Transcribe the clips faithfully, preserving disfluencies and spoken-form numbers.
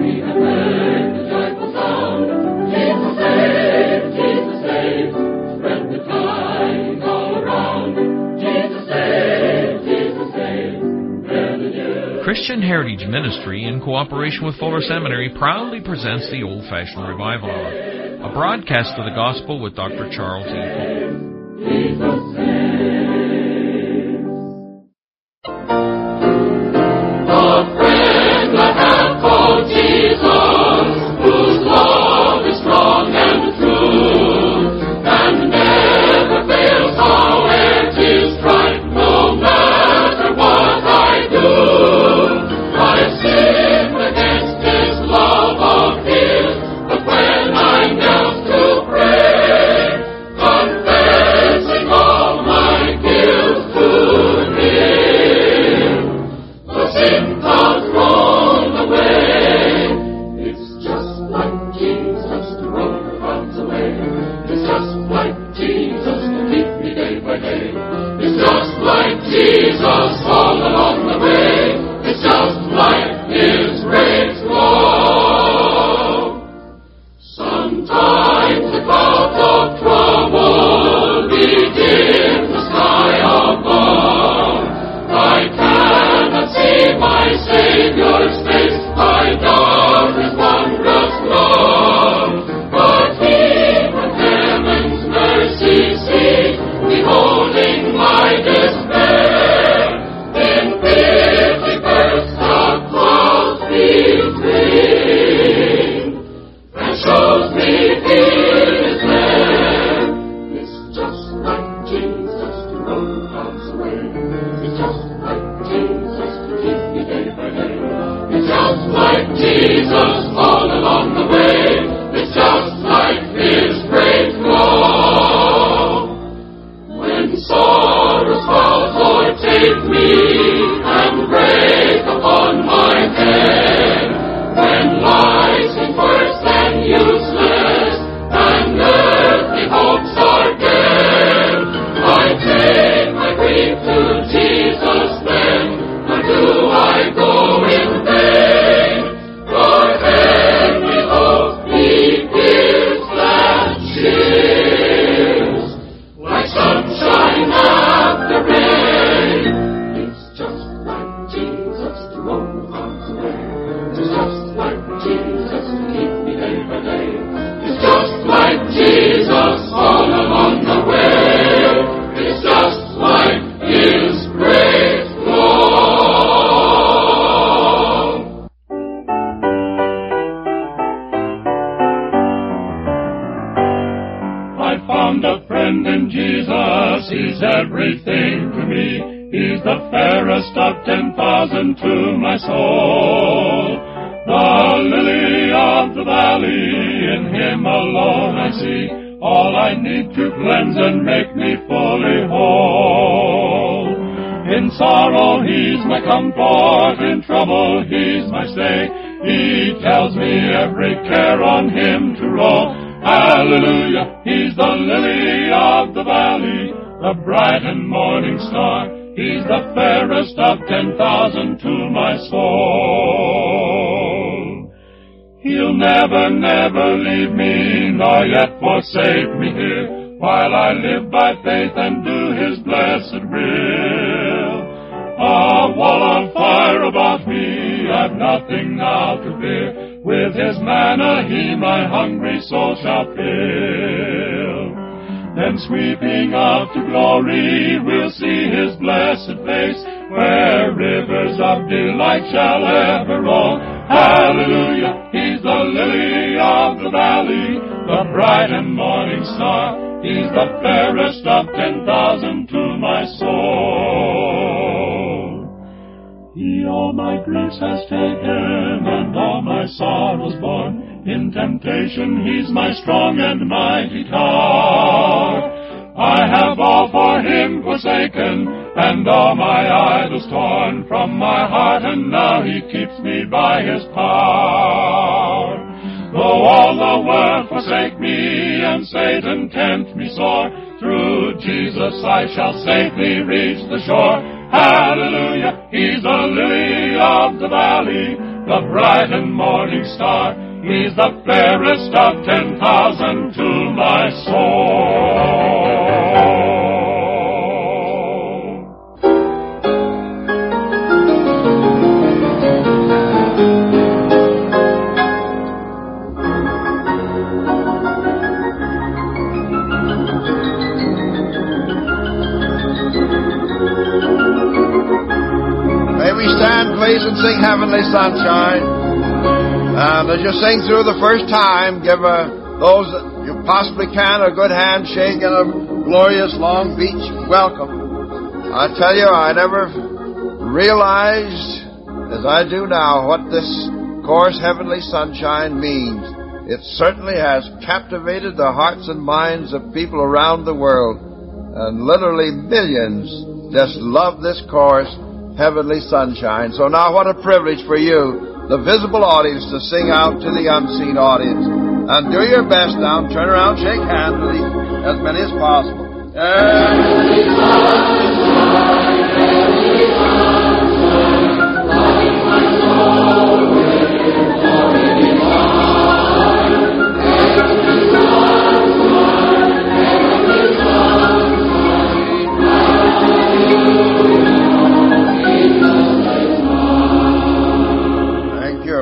we have heard the joyful sound. Jesus saves, Jesus saves, spread the tidings all around. Jesus saves, Jesus saves, bear the news. Christian Heritage Ministry, in cooperation with Fuller Seminary, proudly presents the Old-Fashioned Revival Hour, a broadcast of the Gospel with Doctor Charles E. Pope. Jesus saves. The friend I have called Jesus, whose love is strong and true, and never fails, however 'tis tried, no matter what I do. I've sinned against His love of His, but when I knelt to pray, confessing all my guilt to Him, the sin cloud rolled away. It's just like Jesus to roll the clouds away. It's just like Jesus to keep me day by day. It's just like Jesus all along the way. It's just like His great love. Sometimes the clouds of trouble begin the sky above. I cannot see my Savior's face. I doubt His wondrous love. But He from heaven's mercy sees, beholding my despair. In pity bursts the clouds between, and shows me He is there. It's just like Jesus to roll the clouds away. It's just like Jesus to keep me day by day. It's just like Jesus all along the way. It's just like His great love. When sorrows clouds o'ertake me and break upon my head, when life seems worse than useless and earthly hopes are dead, I take my grief to Jesus then, nor do I go in vain. For every hope He gives that cheers, like sunshine after rain. It's just like Jesus to roll the clouds away. It's just like Jesus to keep me day by day. It's just like Jesus all along the way. It's just like His great love. I found a friend in Jesus, He's everything to me. He's the fairest of ten thousand to my soul. The lily of the valley, in Him alone I see all I need to cleanse and make me fully whole. In sorrow He's my comfort, in trouble He's my stay. He tells me every care on Him to roll. Hallelujah, He's the lily of the valley, the bright and morning star. He's the fairest of ten thousand to my soul. He'll never, never leave me, nor yet forsake me here, while I live by faith and do His blessed will. A wall of fire about me, I've nothing now to fear. With His manna He my hungry soul shall fill. Then sweeping up to glory, we'll see His blessed face, where rivers of delight shall ever roll. Hallelujah, He's the lily of the valley, the bright and morning star. He's the fairest of ten thousand to my soul. He all my griefs has taken, and all my sorrows borne. In temptation He's my strong and mighty tower. I have all for Him forsaken, and all my idols torn from my heart, and now He keeps me by His power. Though all the world forsake me, and Satan tempt me sore, through Jesus I shall safely reach the shore. Hallelujah, He's the lily of the valley, the bright and morning star. He's the fairest of ten thousand to my soul. Please and sing Heavenly Sunshine. And as you sing through the first time, give uh, those that you possibly can a good handshake and a glorious Long Beach welcome. I tell you, I never realized, as I do now, what this chorus Heavenly Sunshine means. It certainly has captivated the hearts and minds of people around the world. And literally millions just love this chorus, Heavenly Sunshine. So now what a privilege for you, the visible audience, to sing out to the unseen audience. And do your best now. Turn around, shake hands with each, as many as possible. Heavenly Sunshine, Heavenly Sunshine, light my soul with glory divine. Heavenly Sunshine, Heavenly Sunshine, hallelujah. Thank you.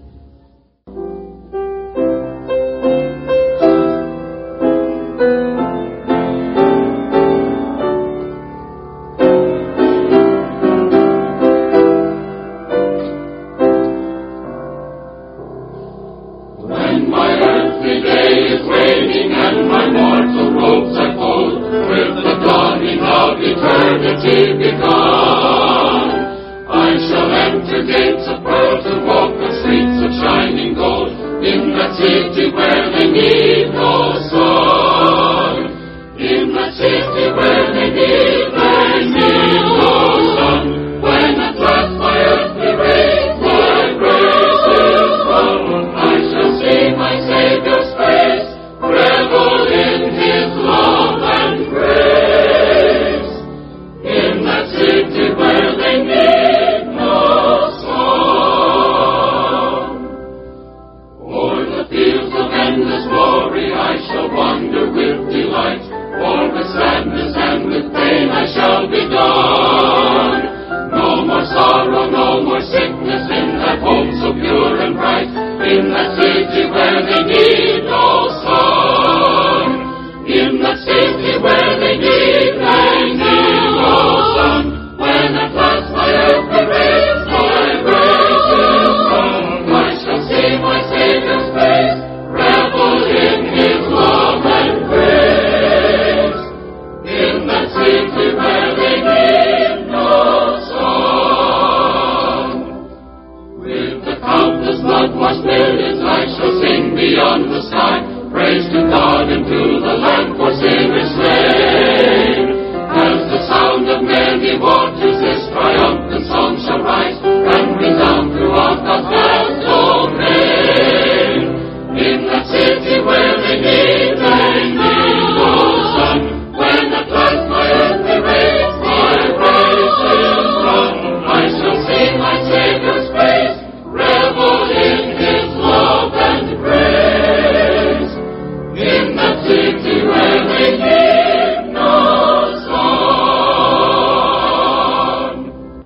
When my earthly day is waning and my mortal robes are cold, with the dawning of eternity begun, I shall enter gates of pearl to walk the streets of shining gold, in that city where they need no sun. In that city where they need, they need no sun. When at last my earthly race, my grace is won, I shall see my Savior's face, revel in His love and grace. In that city where they need no sun. O'er the fields of endless glory I shall wander with delight, for with sadness and with pain I shall be done. No more sorrow, no more sickness, in that home so pure and bright, in that city where they need no sun. In that city where they need, they need no sun. When at last my earthly race, my grace is won, I shall see my Savior's face, revel in His love and grace. In that city where they need no sun. With the countless blood-washed millions I shall sing beyond the sky, praise to God and to the Lamb for sinners slain. As the sound of many waters this triumphant song shall rise, and resound throughout God's vast domain. In that city where they need, they need no sun. When at last my earthly race, my race is run, I shall see my Savior's face, revel in His love and grace. In that city where they need no sun.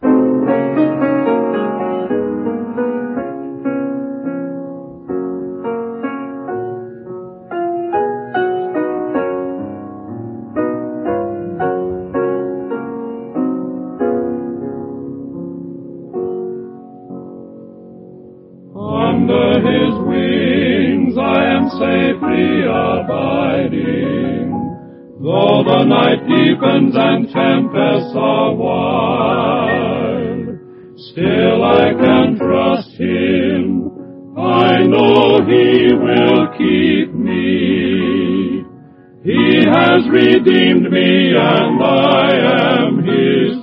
Under His wings I am safely abiding, though the night deepens and tempests are wild. Still I can trust Him, I know He will keep me. He has redeemed me and I am His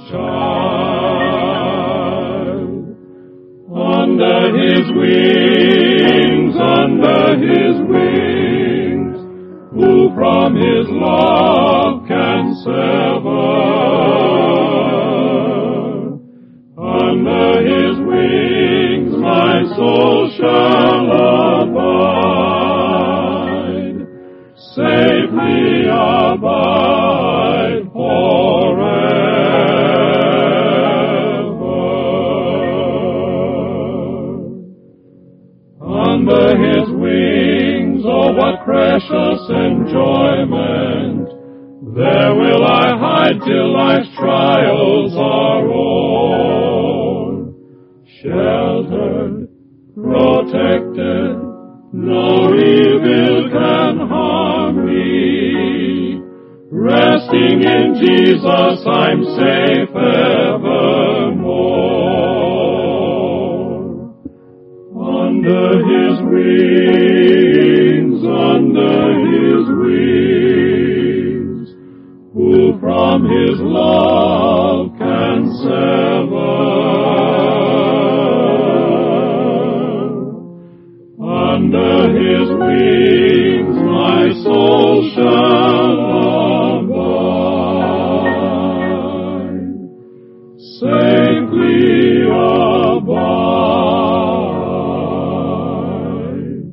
child. Under His wings, under His wings, who from His love can sever? Under His wings my Under his wings, oh, what precious enjoyment. There will I hide till life's trials are o'er. Sheltered, protected, no evil can harm me. Resting in Jesus, I'm safe evermore. Under his wings, under his wings, who from his love can sever? Under his wings my soul shall abide, safely abide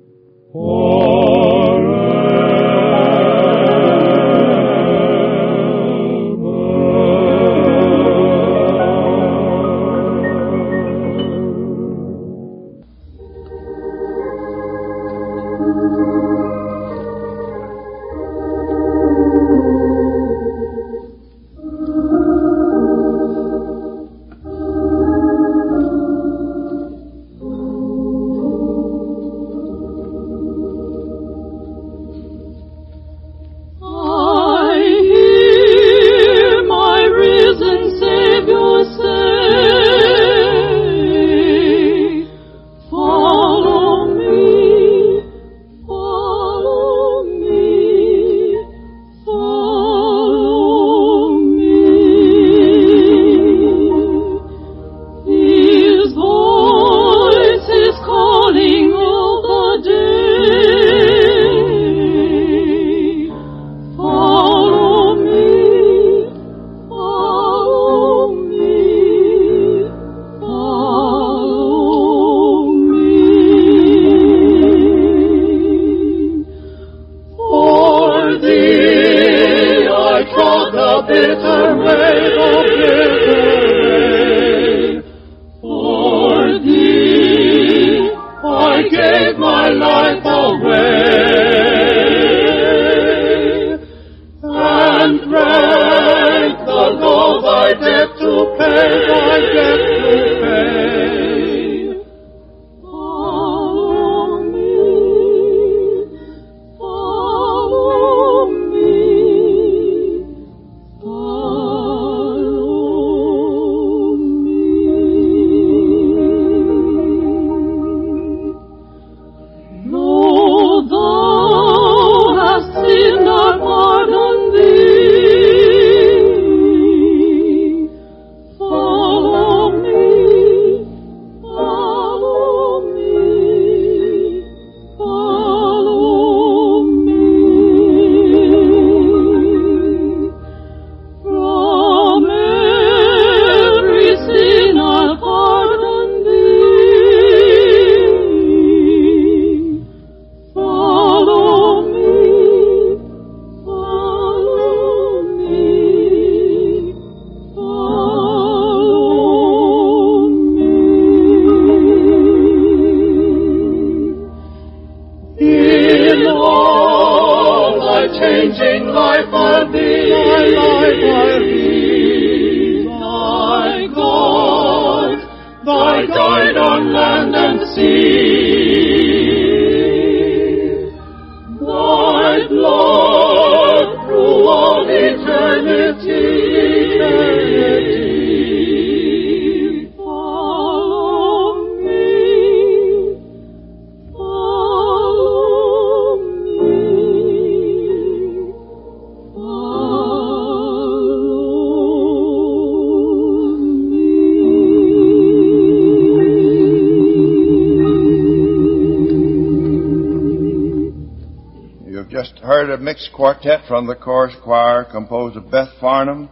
Mixed quartet from the chorus choir composed of Beth Farnham,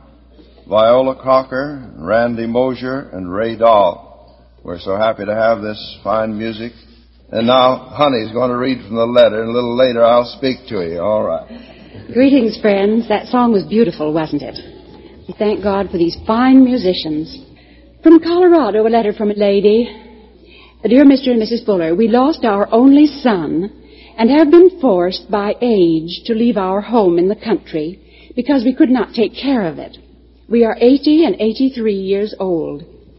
Viola Cocker, Randy Mosier, and Ray Dahl. We're so happy to have this fine music. And now Honey's going to read from the letter, and a little later I'll speak to you. All right. Greetings, friends. That song was beautiful, wasn't it? We thank God for these fine musicians. From Colorado, a letter from a lady. Dear Mister and Missus Fuller, we lost our only son and have been forced by age to leave our home in the country because we could not take care of it. We are eighty and eighty-three years old.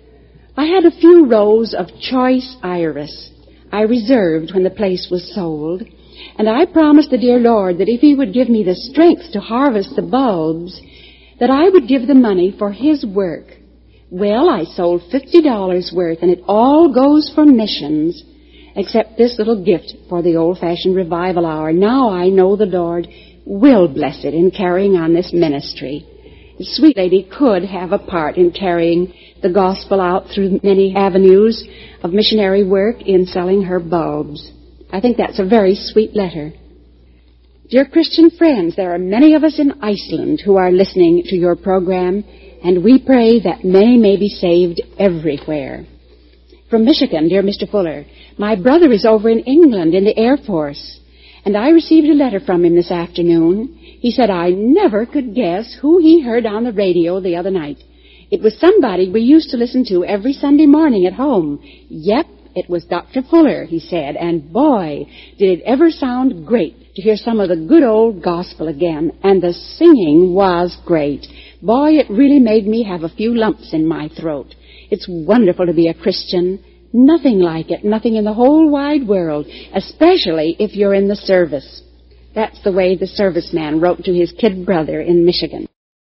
I had a few rows of choice iris I reserved when the place was sold, and I promised the dear Lord that if He would give me the strength to harvest the bulbs, that I would give the money for His work. Well, I sold fifty dollars worth, and it all goes for missions, except this little gift for the old-fashioned revival hour. Now I know the Lord will bless it in carrying on this ministry. The sweet lady could have a part in carrying the gospel out through many avenues of missionary work in selling her bulbs. I think that's a very sweet letter. Dear Christian friends, there are many of us in Iceland who are listening to your program, and we pray that many may be saved everywhere. From Michigan, dear Mister Fuller, my brother is over in England in the Air Force, and I received a letter from him this afternoon. He said I never could guess who he heard on the radio the other night. It was somebody we used to listen to every Sunday morning at home. Yep, it was Doctor Fuller, he said, and boy, did it ever sound great to hear some of the good old gospel again, and the singing was great. Boy, it really made me have a few lumps in my throat. It's wonderful to be a Christian. Nothing like it, nothing in the whole wide world, especially if you're in the service. That's the way the serviceman wrote to his kid brother in Michigan.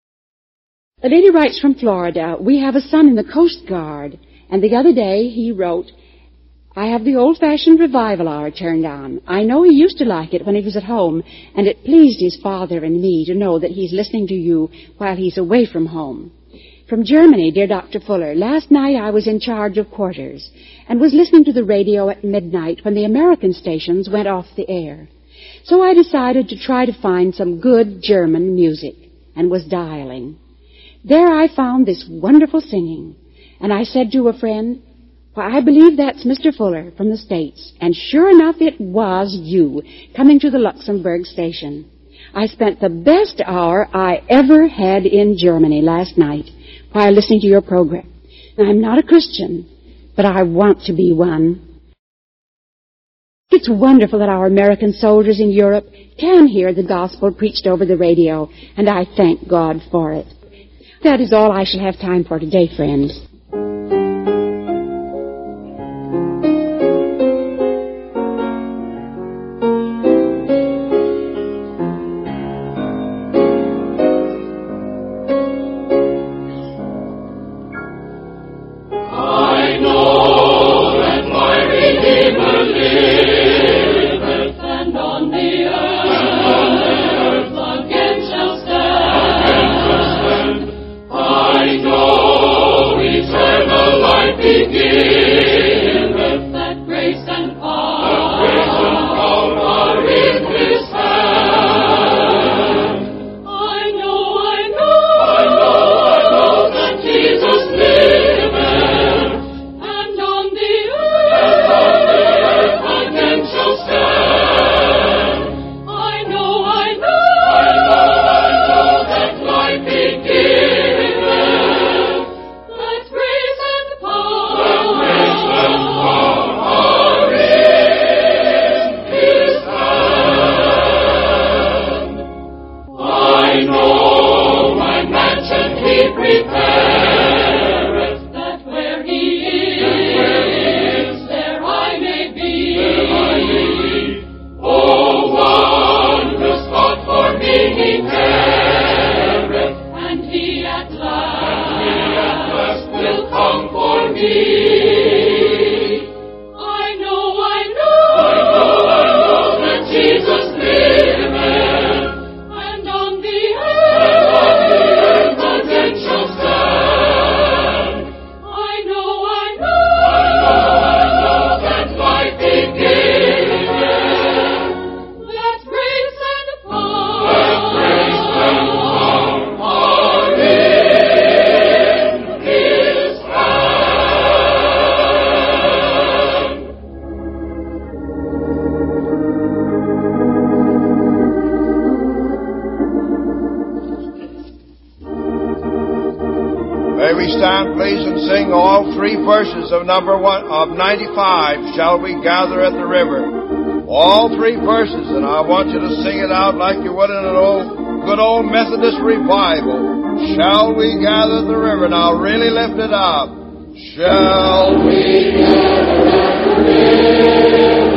The lady writes from Florida, we have a son in the Coast Guard, and the other day he wrote, I have the old-fashioned revival hour turned on. I know he used to like it when he was at home, and it pleased his father and me to know that he's listening to you while he's away from home. From Germany, dear Doctor Fuller, last night I was in charge of quarters and was listening to the radio at midnight when the American stations went off the air. So I decided to try to find some good German music and was dialing. There I found this wonderful singing, and I said to a friend, why, I believe that's Mister Fuller from the States. And sure enough, it was you coming to the Luxembourg station. I spent the best hour I ever had in Germany last night while listening to your program. I'm not a Christian, but I want to be one. It's wonderful that our American soldiers in Europe can hear the gospel preached over the radio, and I thank God for it. That is all I shall have time for today, friends. please, and sing all three verses of number one of ninety-five, Shall We Gather at the River. All three verses, and I want you to sing it out like you would in an old, good old Methodist revival. Shall we gather at the river? Now really lift it up. Shall we gather at the river?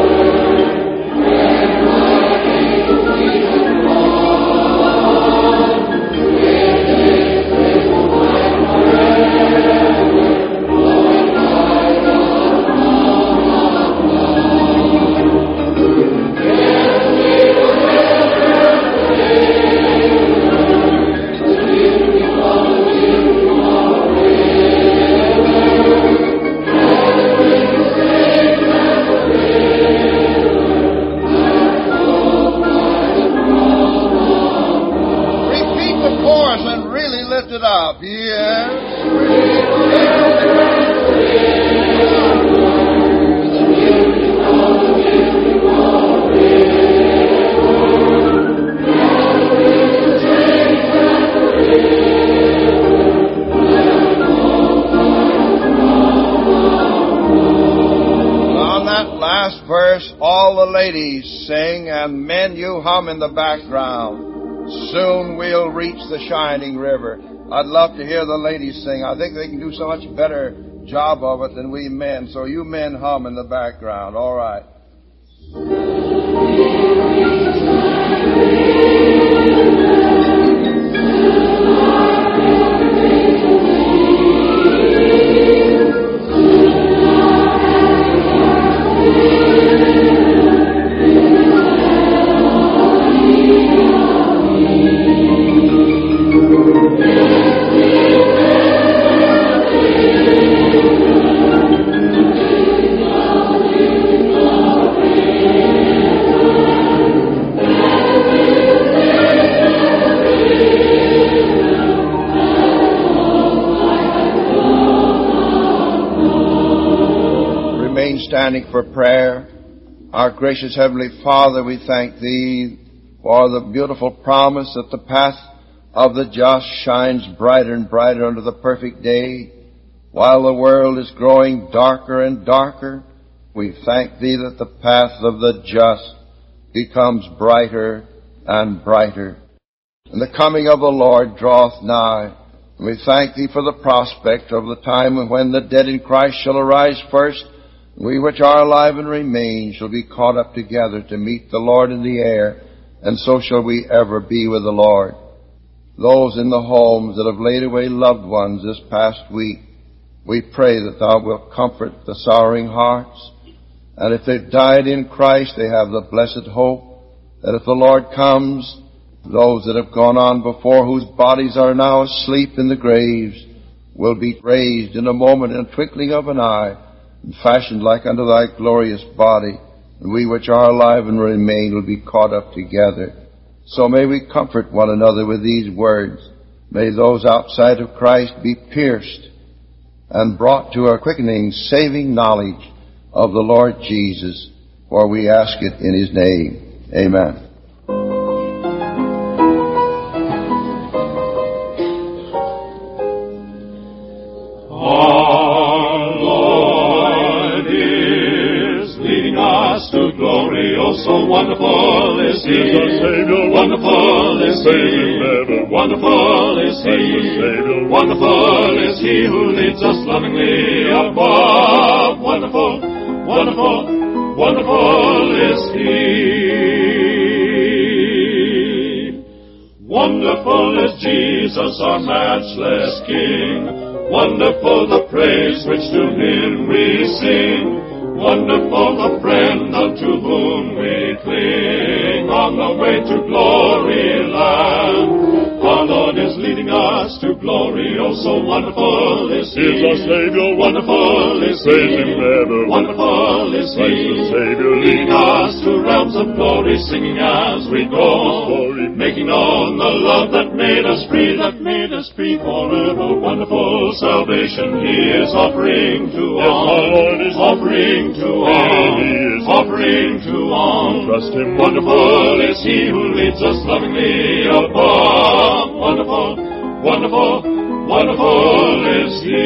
Sing, and men, you hum in the background. Soon we'll reach the shining river. I'd love to hear the ladies sing. I think they can do so much better job of it than we men. So you men hum in the background. All right. Standing for prayer. Our gracious Heavenly Father, we thank Thee for the beautiful promise that the path of the just shines brighter and brighter unto the perfect day. While the world is growing darker and darker, we thank Thee that the path of the just becomes brighter and brighter. And the coming of the Lord draweth nigh. And we thank Thee for the prospect of the time when the dead in Christ shall arise first. We which are alive and remain shall be caught up together to meet the Lord in the air, and so shall we ever be with the Lord. Those in the homes that have laid away loved ones this past week, we pray that Thou wilt comfort the sorrowing hearts. And if they've died in Christ, they have the blessed hope that if the Lord comes, those that have gone on before, whose bodies are now asleep in the graves, will be raised in a moment, in a twinkling of an eye, and fashioned like unto Thy glorious body, and we which are alive and remain will be caught up together. So may we comfort one another with these words. May those outside of Christ be pierced and brought to a quickening, saving knowledge of the Lord Jesus, for we ask it in His name. Amen. So wonderful is He, Savior, wonderful is He, wonderful is He, wonderful is He who leads us lovingly above. Wonderful, wonderful, wonderful is He. Wonderful is Jesus, our matchless King. Wonderful the praise which to Him we sing. Wonderful the friend unto whom we cling on the way to glory land. Our Lord is leading us to glory. Oh, so wonderful is He. He is our Savior. Wonderful is He. Praise Him ever. Wonderful is He. Praise the Savior. Leading us to realms of glory, singing as we go. Glory. Making known the love that made us free, that made us free forever. Wonderful salvation He is offering to yes, all. Our Lord is offering to all. He is offering to all. Trust Him. Wonderful is He who leads us lovingly above. Wonderful, wonderful, wonderful is He.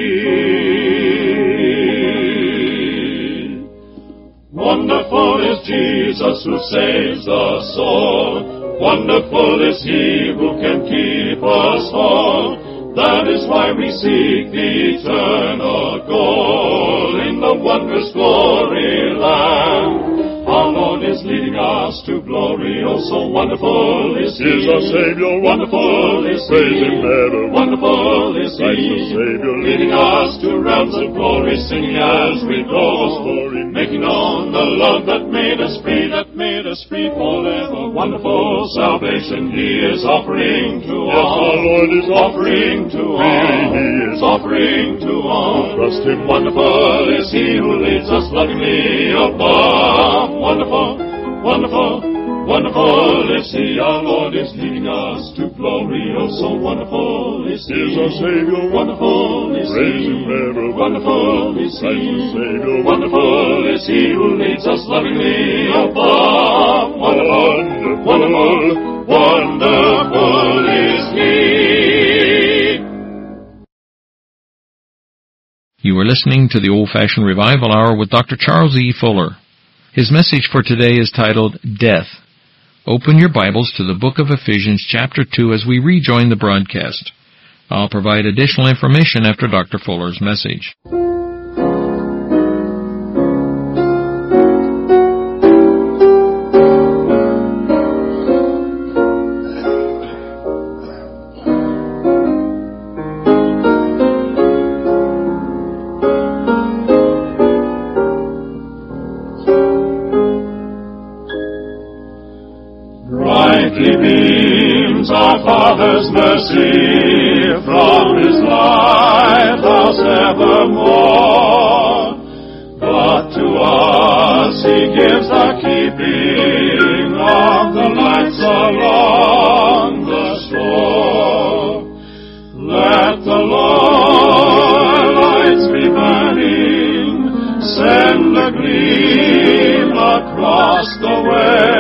Wonderful is Jesus who saves the soul. Wonderful is He who can keep us whole. That is why we seek the eternal goal in the wondrous glory land. Our Lord is leading us to glory. Oh, so wonderful is He. He is our Savior. Wonderful is He. Praise Him ever. Wonderful is Christ the He. Savior. Leading us to realms of glory, singing as we go. Glory. Making known the love that made us free, that made us free forever. Wonderful salvation He is offering to Yes, all. our Lord is Offering to all. He is Offering to all. Trust Him. Wonderful is He who leads us lovingly above. Wonderful, wonderful, wonderful is He. Our Lord is leading us to glory. Oh, so wonderful is He. He is our Savior. Wonderful is Praise He. Him ever. Wonderful is Christ the He. Savior. Wonderful is He who leads us lovingly above. Wonderful, wonderful, wonderful is He. You are listening to the Old-Fashioned Revival Hour with Doctor Charles E. Fuller. His message for today is titled, Death. Open your Bibles to the book of Ephesians chapter two as we rejoin the broadcast. I'll provide additional information after Doctor Fuller's message. Beams our Father's mercy from His lighthouse evermore. But to us He gives the keeping of the lights along the shore. Let the Lord lights be burning, send a gleam across the way.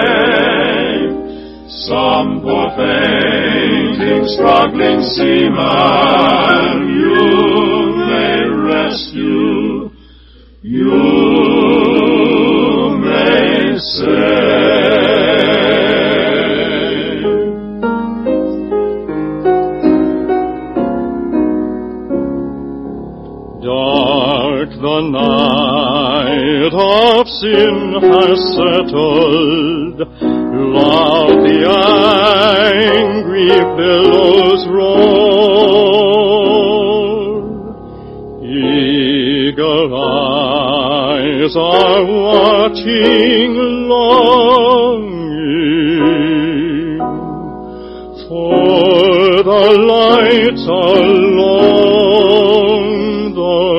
Some poor fainting, struggling seaman you may rescue, you may save. Dark the night of sin has settled, loud the angry billows roll. Eagle eyes are watching longing for the lights along the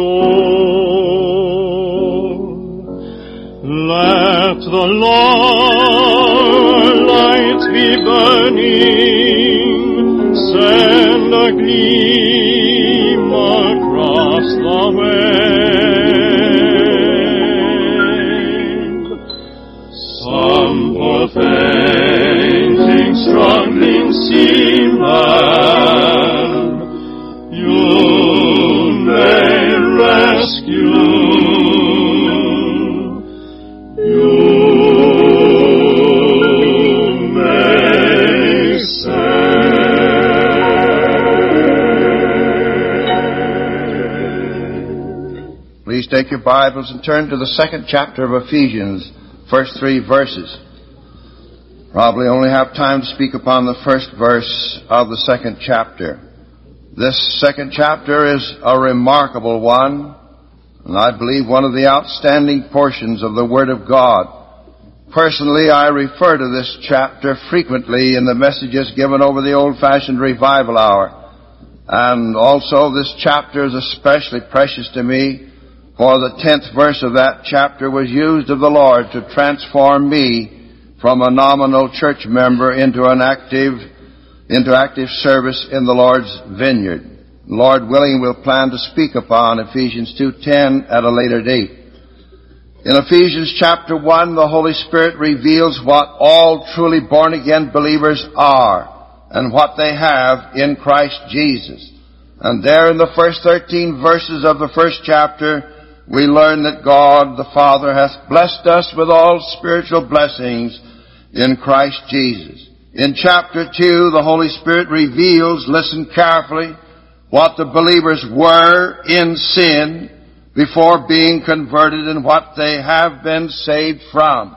shore. Let the Lord lights be burning, send a gleam across the way. Some poor fainting, struggling seaman you may rescue. Please take your Bibles and turn to the second chapter of Ephesians, first three verses. Probably only have time to speak upon the first verse of the second chapter. This second chapter is a remarkable one, and I believe one of the outstanding portions of the Word of God. Personally, I refer to this chapter frequently in the messages given over the Old-Fashioned Revival Hour. And also this chapter is especially precious to me, for the tenth verse of that chapter was used of the Lord to transform me from a nominal church member into an active, into active service in the Lord's vineyard. Lord willing, we'll plan to speak upon Ephesians two ten at a later date. In Ephesians chapter one, the Holy Spirit reveals what all truly born-again believers are and what they have in Christ Jesus. And there in the first thirteen verses of the first chapter, we learn that God the Father hath blessed us with all spiritual blessings in Christ Jesus. In chapter two, the Holy Spirit reveals, listen carefully, what the believers were in sin before being converted and what they have been saved from.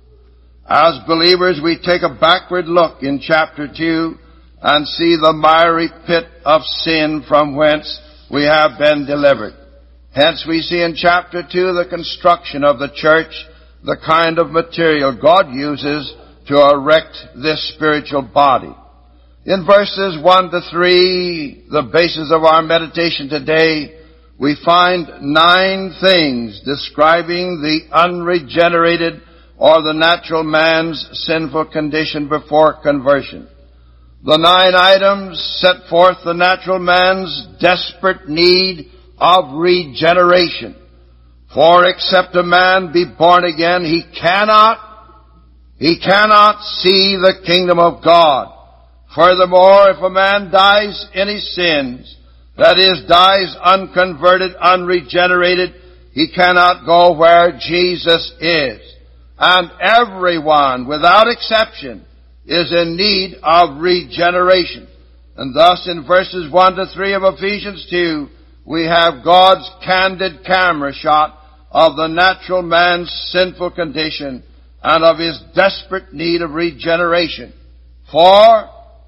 As believers, we take a backward look in chapter two and see the miry pit of sin from whence we have been delivered. Hence we see in chapter two the construction of the church, the kind of material God uses to erect this spiritual body. In verses one to three, the basis of our meditation today, we find nine things describing the unregenerated or the natural man's sinful condition before conversion. The nine items set forth the natural man's desperate need of regeneration. For except a man be born again, he cannot, he cannot see the kingdom of God. Furthermore, if a man dies in his sins, that is, dies unconverted, unregenerated, he cannot go where Jesus is. And everyone, without exception, is in need of regeneration. And thus in verses one to three of Ephesians two, we have God's candid camera shot of the natural man's sinful condition and of his desperate need of regeneration. For,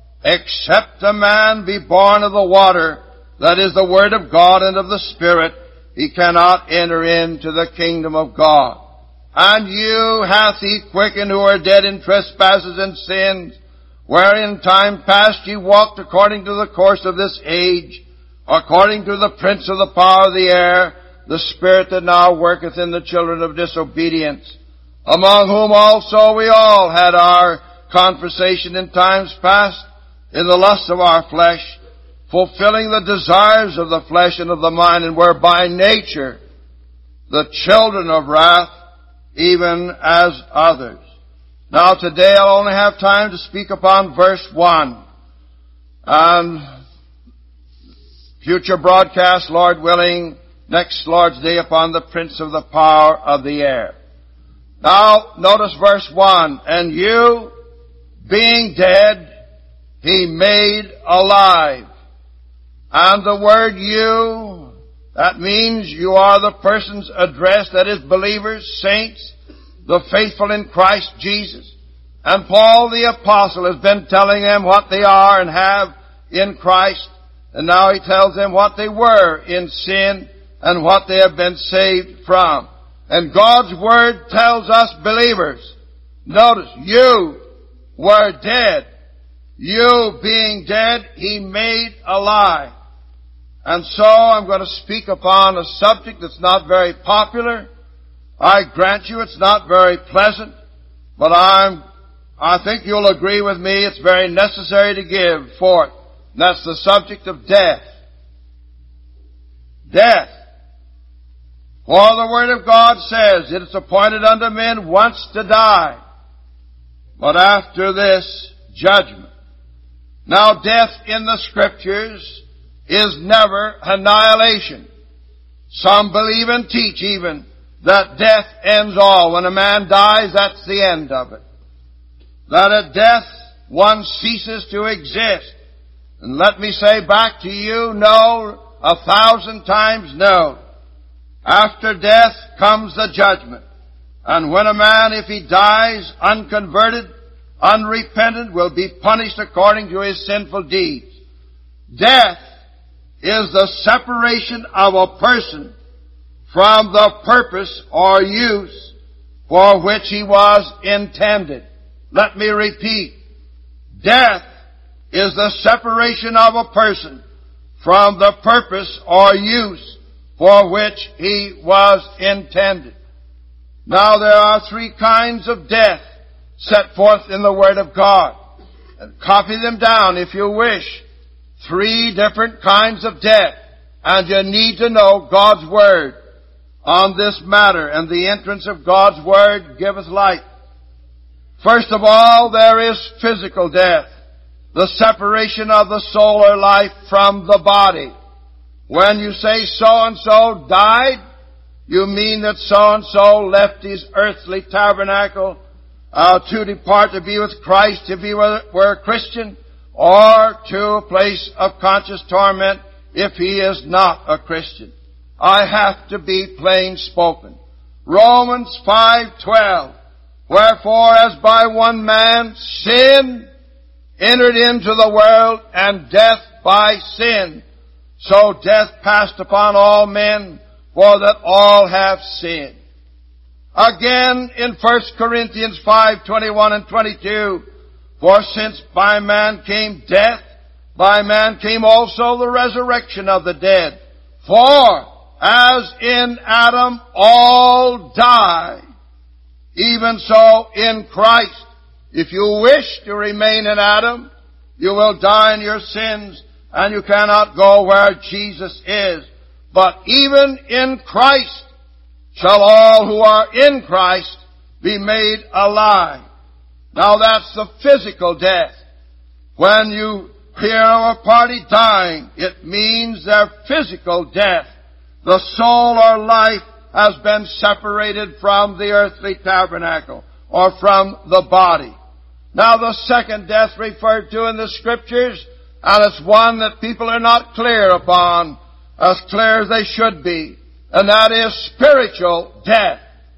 except a man be born of the water, that is the Word of God and of the Spirit, he cannot enter into the kingdom of God. And you hath he quickened who are dead in trespasses and sins, wherein time past ye walked according to the course of this age, according to the prince of the power of the air, the spirit that now worketh in the children of disobedience, among whom also we all had our conversation in times past, in the lust of our flesh, fulfilling the desires of the flesh and of the mind, and were by nature the children of wrath, even as others. Now today I'll only have time to speak upon verse one. And future broadcast, Lord willing, next Lord's Day upon the prince of the power of the air. Now notice verse one. And you, being dead, he made alive. And the word you, that means you are the persons addressed, that is believers, saints, the faithful in Christ Jesus. And Paul the apostle has been telling them what they are and have in Christ. And now he tells them what they were in sin and what they have been saved from. And God's Word tells us believers, notice, you were dead. You being dead, he made alive. And so I'm going to speak upon a subject that's not very popular. I grant you it's not very pleasant, but I'm, I think you'll agree with me it's very necessary to give forth. And that's the subject of death. Death. For the Word of God says, it is appointed unto men once to die, but after this, judgment. Now death in the Scriptures is never annihilation. Some believe and teach even that death ends all. When a man dies, that's the end of it. That at death one ceases to exist. And let me say back to you, no, a thousand times no. After death comes the judgment. And when a man, if he dies unconverted, unrepentant, will be punished according to his sinful deeds. Death is the separation of a person from the purpose or use for which he was intended. Let me repeat. Death is the separation of a person from the purpose or use for which he was intended. Now there are three kinds of death set forth in the Word of God. And copy them down if you wish. Three different kinds of death. And you need to know God's Word on this matter. And the entrance of God's Word giveth light. First of all, there is physical death. The separation of the soul or life from the body. When you say so-and-so died, you mean that so-and-so left his earthly tabernacle uh, to depart to be with Christ if he were, were a Christian, or to a place of conscious torment if he is not a Christian. I have to be plain spoken. Romans five twelve. Wherefore, as by one man sin entered into the world, and death by sin, so death passed upon all men, for that all have sinned. Again in First Corinthians five twenty-one and twenty-two, for since by man came death, by man came also the resurrection of the dead. For as in Adam all die, even so in Christ. If you wish to remain in Adam, you will die in your sins, and you cannot go where Jesus is. But even in Christ shall all who are in Christ be made alive. Now that's the physical death. When you hear of a party dying, it means their physical death. The soul or life has been separated from the earthly tabernacle, or from the body. Now the second death referred to in the Scriptures, and it's one that people are not clear upon, as clear as they should be, and that is spiritual death.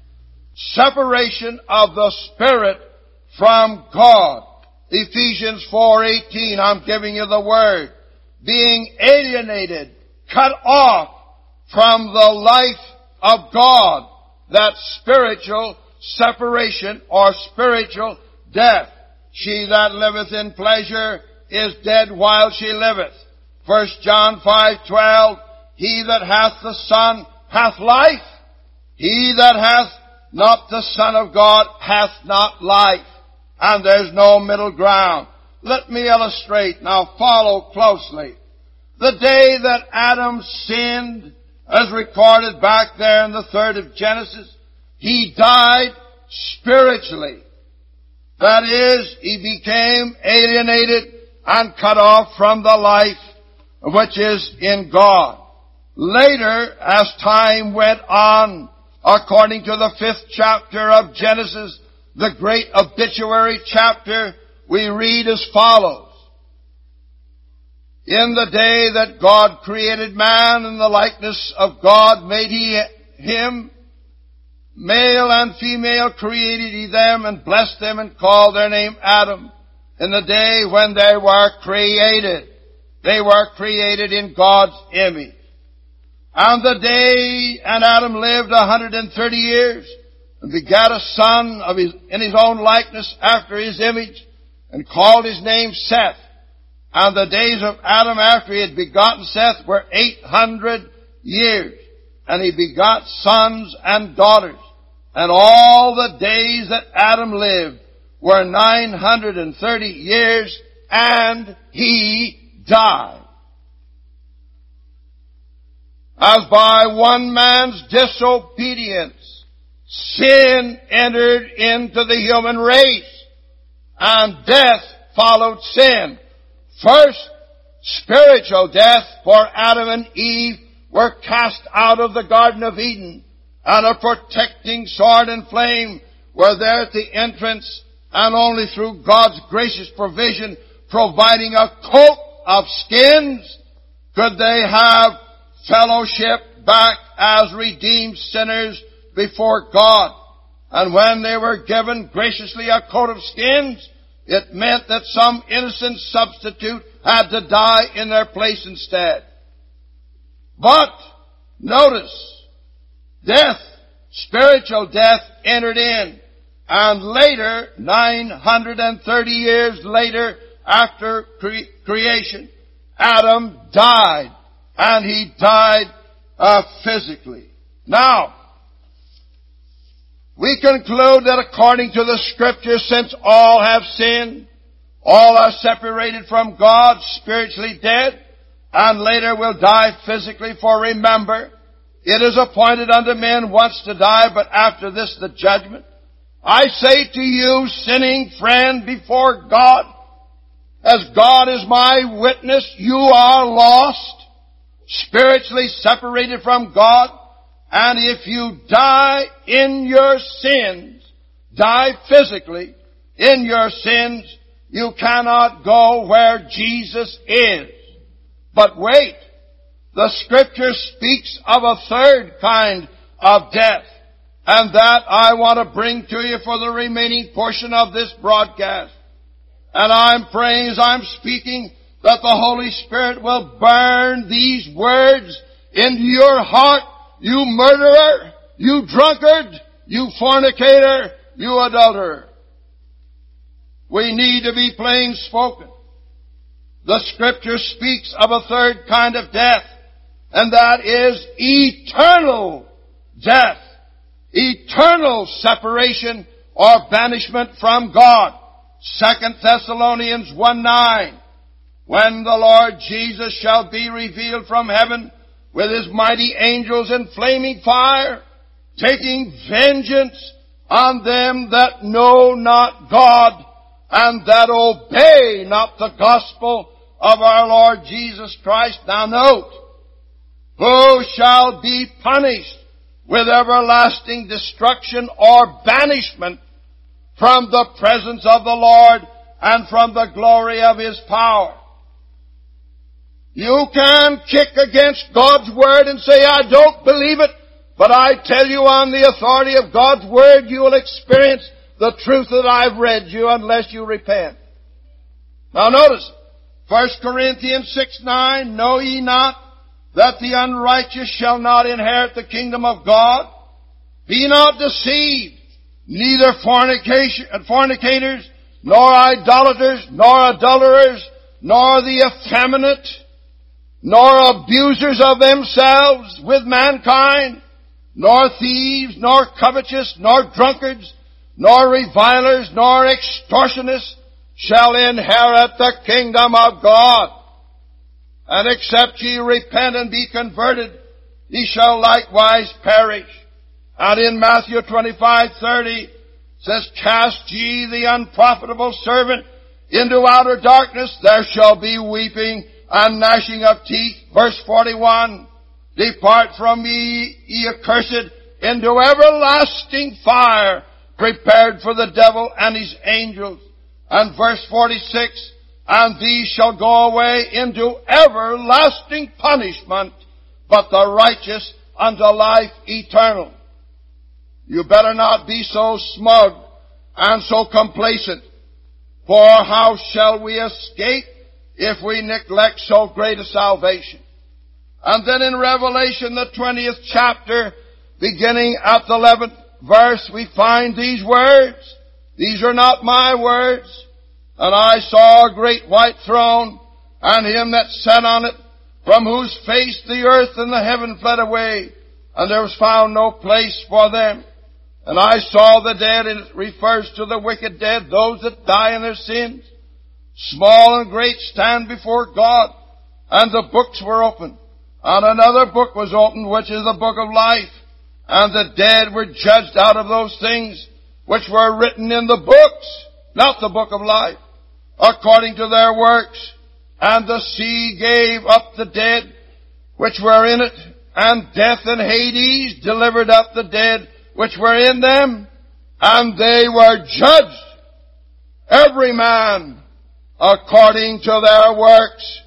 Separation of the spirit from God. Ephesians four eighteen, I'm giving you the word. Being alienated, cut off from the life of God. That spiritual separation or spiritual death. She that liveth in pleasure is dead while she liveth. First John five twelve, he that hath the Son hath life. He that hath not the Son of God hath not life. And there's no middle ground. Let me illustrate. Now follow closely. The day that Adam sinned, as recorded back there in the third of Genesis, he died spiritually. That is, he became alienated and cut off from the life which is in God. Later, as time went on, according to the fifth chapter of Genesis, the great obituary chapter, we read as follows. In the day that God created man, in the likeness of God made he him. Male and female created he them, and blessed them, and called their name Adam. In the day when they were created, they were created in God's image. And the day, and Adam lived a hundred and thirty years, and begat a son of his, in his own likeness after his image, and called his name Seth. And the days of Adam after he had begotten Seth were eight hundred years. And he begot sons and daughters. And all the days that Adam lived were nine hundred and thirty years, and he died. As by one man's disobedience, sin entered into the human race, and death followed sin. First, spiritual death, for Adam and Eve were cast out of the Garden of Eden, and a protecting sword and flame were there at the entrance, and only through God's gracious provision, providing a coat of skins, could they have fellowship back as redeemed sinners before God. And when they were given graciously a coat of skins, it meant that some innocent substitute had to die in their place instead. But, notice, death, spiritual death entered in. And later, nine hundred thirty years later, after cre- creation, Adam died. And he died uh, physically. Now, we conclude that according to the Scriptures, since all have sinned, all are separated from God, spiritually dead, and later will die physically. For remember, it is appointed unto men once to die, but after this the judgment. I say to you, sinning friend, before God, as God is my witness, you are lost. spiritually separated from God. And if you die in your sins, die physically in your sins, you cannot go where Jesus is. But wait, the Scripture speaks of a third kind of death, and that I want to bring to you for the remaining portion of this broadcast. And I'm praying as I'm speaking that the Holy Spirit will burn these words into your heart. You murderer, you drunkard, you fornicator, you adulterer. We need to be plain spoken. The Scripture speaks of a third kind of death, and that is eternal death. Eternal separation or banishment from God. Second Thessalonians one nine. When the Lord Jesus shall be revealed from heaven with his mighty angels in flaming fire, taking vengeance on them that know not God, and that obey not the gospel of our Lord Jesus Christ. Now note, who shall be punished with everlasting destruction or banishment from the presence of the Lord and from the glory of his power. You can kick against God's Word and say, I don't believe it, but I tell you on the authority of God's Word, you will experience the truth that I've read you unless you repent. Now notice, First Corinthians six nine, know ye not that the unrighteous shall not inherit the kingdom of God? Be not deceived, neither fornicators, nor idolaters, nor adulterers, nor the effeminate, nor abusers of themselves with mankind, nor thieves, nor covetous, nor drunkards, nor revilers, nor extortionists shall inherit the kingdom of God. And except ye repent and be converted, ye shall likewise perish. And in Matthew twenty-five thirty says, cast ye the unprofitable servant into outer darkness, there shall be weeping and gnashing of teeth. Verse forty-one, depart from me, ye accursed, into everlasting fire, prepared for the devil and his angels. And verse forty-six, and these shall go away into everlasting punishment, but the righteous unto life eternal. You better not be so smug and so complacent. For how shall we escape if we neglect so great a salvation? And then in Revelation, the twentieth chapter, beginning at the eleventh verse, we find these words. These are not my words. And I saw a great white throne, and him that sat on it, from whose face the earth and the heaven fled away, and there was found no place for them. And I saw the dead, and it refers to the wicked dead, those that die in their sins. Small and great stand before God, and the books were opened. And another book was opened, which is the book of life. And the dead were judged out of those things which were written in the books, not the book of life, according to their works. And the sea gave up the dead which were in it, and death and Hades delivered up the dead which were in them, and they were judged, every man according to their works.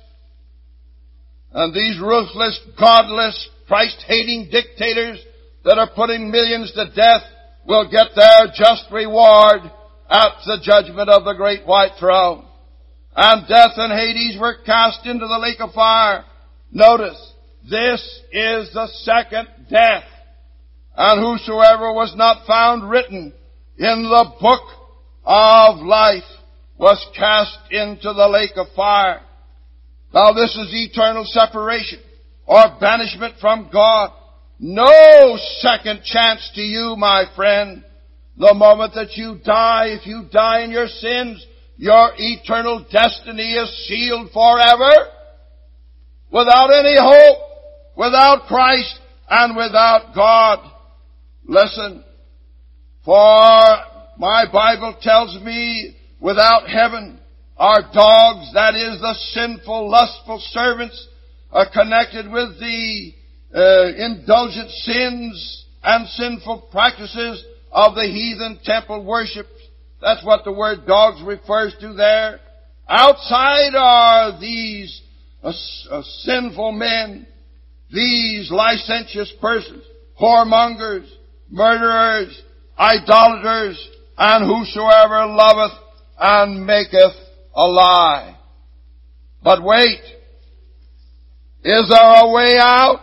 And these ruthless, godless, Christ-hating dictators that are putting millions to death will get their just reward at the judgment of the great white throne. And death and Hades were cast into the lake of fire. Notice, this is the second death. And whosoever was not found written in the book of life was cast into the lake of fire. Now this is eternal separation or banishment from God. No second chance to you, my friend. The moment that you die, if you die in your sins, your eternal destiny is sealed forever. Without any hope, without Christ, and without God. Listen, for my Bible tells me without heaven are dogs, that is the sinful, lustful servants uh, connected with the uh, indulgent sins and sinful practices of the heathen temple worship. That's what the word dogs refers to there. Outside are these uh, uh, sinful men, these licentious persons, whoremongers, murderers, idolaters, and whosoever loveth and maketh a lie. But wait, is there a way out?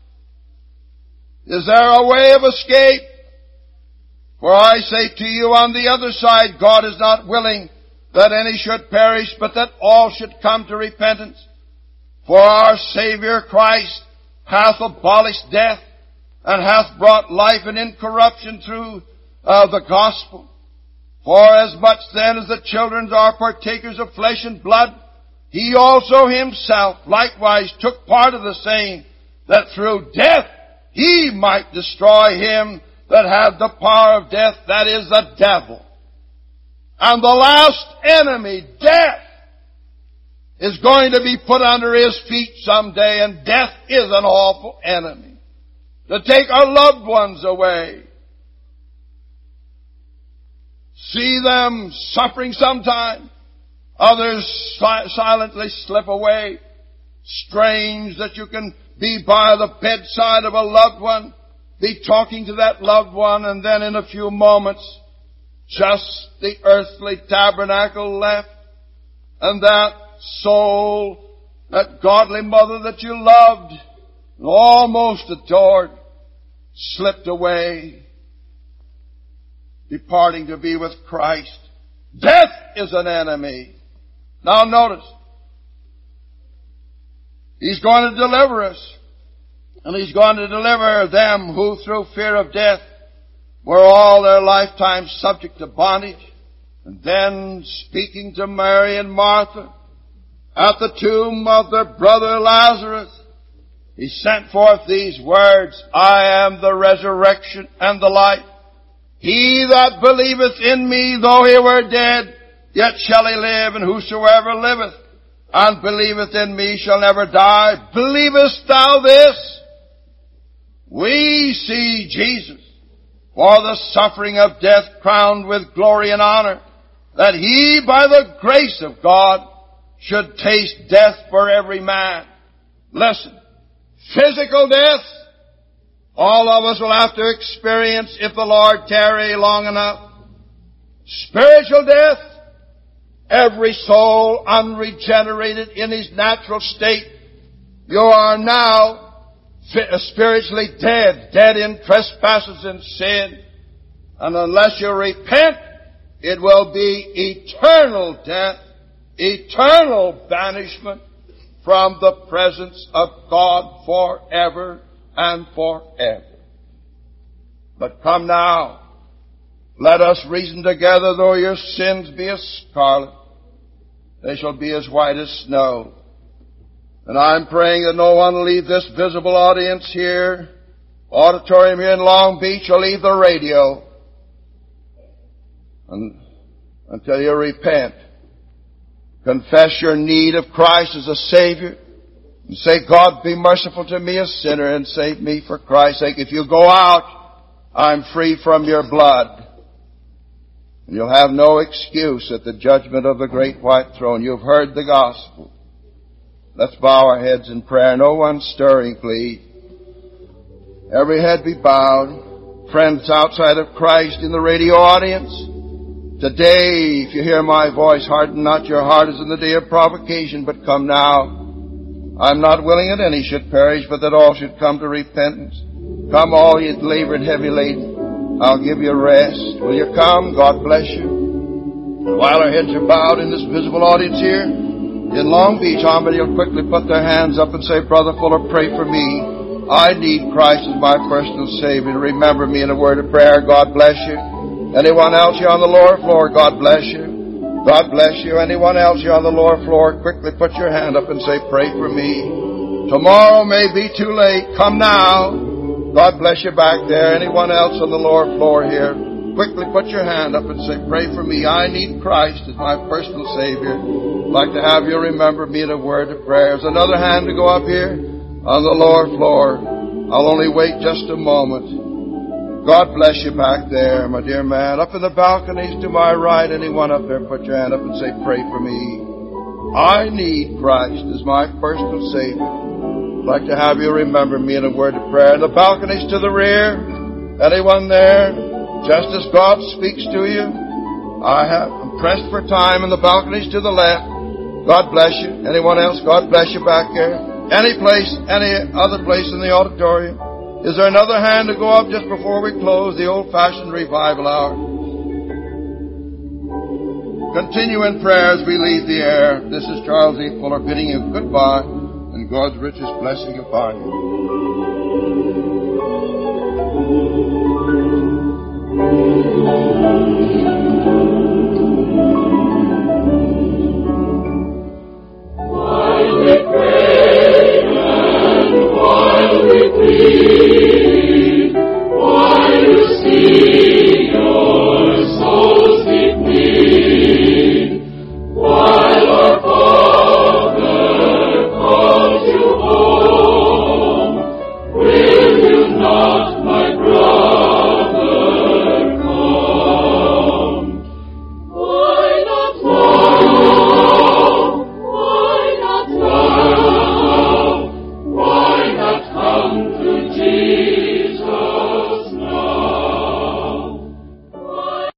Is there a way of escape? For I say to you, on the other side, God is not willing that any should perish, but that all should come to repentance. For our Savior Christ hath abolished death, and hath brought life and incorruption through uh, the gospel. For as much then as the children are partakers of flesh and blood, He also Himself likewise took part of the same, that through death He might destroy him that had the power of death, that is, the devil. And the last enemy, death, is going to be put under His feet someday, and death is an awful enemy. To take our loved ones away. See them suffering sometime. Others si- silently slip away. Strange that you can be by the bedside of a loved one, be talking to that loved one, and then in a few moments, just the earthly tabernacle left, and that soul, that godly mother that you loved, and almost adored, slipped away, departing to be with Christ. Death is an enemy. Now notice, He's going to deliver us. And He's going to deliver them who through fear of death were all their lifetime subject to bondage. And then speaking to Mary and Martha at the tomb of their brother Lazarus, He sent forth these words, I am the resurrection and the life. He that believeth in me, though he were dead, yet shall he live, and whosoever liveth and believeth in me shall never die. Believest thou this? We see Jesus for the suffering of death crowned with glory and honor, that He, by the grace of God, should taste death for every man. Listen, physical death, all of us will have to experience if the Lord tarry long enough. Spiritual death, every soul unregenerated in his natural state, you are now spiritually dead, dead in trespasses and sin. And unless you repent, it will be eternal death, eternal banishment from the presence of God forever and forever. But come now, let us reason together. Though your sins be as scarlet, they shall be as white as snow. And I'm praying that no one will leave this visible audience here, auditorium here in Long Beach, or leave the radio and, until you repent. Confess your need of Christ as a Savior, and say, God, be merciful to me, a sinner, and save me for Christ's sake. If you go out, I'm free from your blood. And you'll have no excuse at the judgment of the great white throne. You've heard the gospel. Let's bow our heads in prayer. No one stirring, please. Every head be bowed. Friends outside of Christ in the radio audience, today, if you hear my voice, harden not your heart as in the day of provocation, but come now. I'm not willing that any should perish, but that all should come to repentance. Come, all ye labor and heavy laden. I'll give you rest. Will you come? God bless you. And while our heads are bowed in this visible audience here, in Long Beach, how many will quickly put their hands up and say, Brother Fuller, pray for me. I need Christ as my personal Savior. Remember me in a word of prayer. God bless you. Anyone else here on the lower floor, God bless you. God bless you. Anyone else here on the lower floor, quickly put your hand up and say, pray for me. Tomorrow may be too late. Come now. God bless you back there. Anyone else on the lower floor here? quickly put your hand up and say, pray for me. I need Christ as my personal Savior. I'd like to have you remember me in a word of prayer. There's another hand to go up here on the lower floor. I'll only wait just a moment. God bless you back there, my dear man. Up in the balconies to my right, anyone up there, put your hand up and say, pray for me. I need Christ as my personal Savior. I'd like to have you remember me in a word of prayer. The balconies to the rear, anyone there? Just as God speaks to you, I have I'm pressed for time in the balconies to the left. God bless you. Anyone else? God bless you back there. Any place, any other place in the auditorium. Is there another hand to go up just before we close the old-fashioned revival hour? Continue in prayer as we leave the air. This is Charles E. Fuller bidding you goodbye and God's richest blessing upon you.